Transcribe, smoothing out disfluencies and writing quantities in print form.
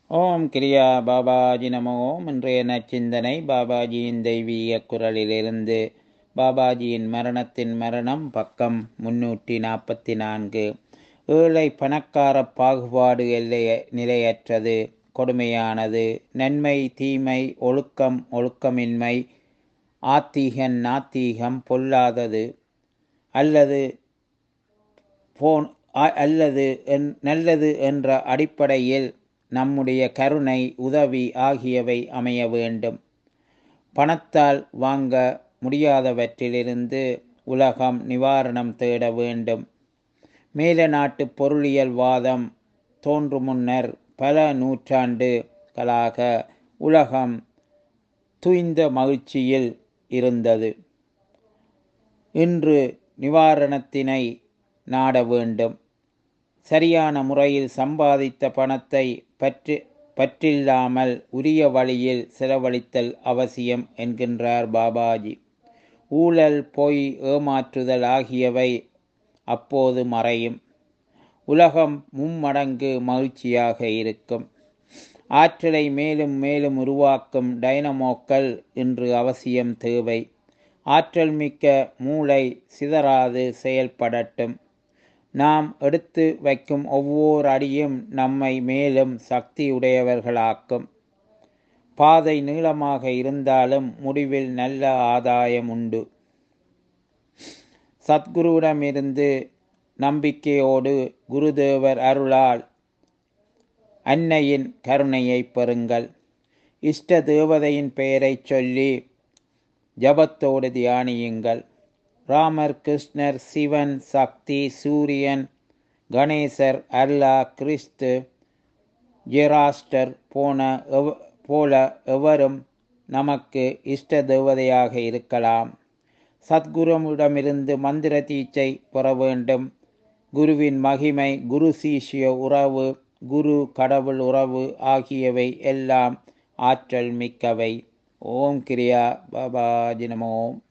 ஓம் கிரியா பாபாஜி நமோ ஓம். இன்றைய நச்சிந்தனை பாபாஜியின் தெய்வீக குரலிலிருந்து. பாபாஜியின் மரணத்தின் மரணம், பக்கம் 344. ஏழை பணக்கார பாகுபாடு நிலையற்றது, கொடுமையானது. நன்மை தீமை, ஒழுக்கம் ஒழுக்கமின்மை, ஆத்தீகன் நாத்தீகம் பொல்லாதது, அல்லது நல்லது என்ற அடிப்படையில் நம்முடைய கருணை, உதவி ஆகியவை அமைய வேண்டும். பணத்தால் வாங்க முடியாதவற்றிலிருந்து உலகம் நிவாரணம் தேட வேண்டும். மேல நாட்டு பொருளியல் வாதம் தோன்று முன்னர் பல நூற்றாண்டுகளாக உலகம் துய்ந்த மகிழ்ச்சியில் இருந்தது. இன்று நிவாரணத்தினை நாட வேண்டும். சரியான முறையில் சம்பாதித்த பணத்தை பற்றில்லாமல் உரிய வழியில் செலவழித்தல் அவசியம் என்கின்றார் பாபாஜி. ஊழல், பொய், ஏமாற்றுதல் ஆகியவை அப்போது மறையும். உலகம் மும்மடங்கு மகிழ்ச்சியாக இருக்கும். ஆற்றலை மேலும் மேலும் உருவாக்கும் டைனமோக்கள் இன்று அவசியம் தேவை. ஆற்றல் மிக்க மூளை சிதறாது செயல்படட்டும். நாம் எடுத்து வைக்கும் ஒவ்வொரு அடியும் நம்மை மேலும் சக்தி உடையவர்களாக்கும். பாதை நீளமாக இருந்தாலும் முடிவில் நல்ல ஆதாயம் உண்டு. சத்குருவிடமிருந்து நம்பிக்கையோடு குருதேவர் அருளால் அன்னையின் கருணையை பெறுங்கள். இஷ்ட தேவதையின் பெயரை சொல்லி ஜபத்தோடு தியானியுங்கள். ராமர், கிருஷ்ணர், சிவன், சக்தி, சூரியன், கணேசர், அல்லா, கிறிஸ்து, ஜெராஸ்டர் போல எவரும் நமக்கு இஷ்ட தேவதையாக இருக்கலாம். சத்குருவிடமிருந்து மந்திர தீட்சை பெற வேண்டும். குருவின் மகிமை, குரு சீஷிய உறவு, குரு கடவுள் உறவு ஆகியவை எல்லாம் ஆற்றல் மிக்கவை. ஓம் கிரியா பாபாஜி நமோ.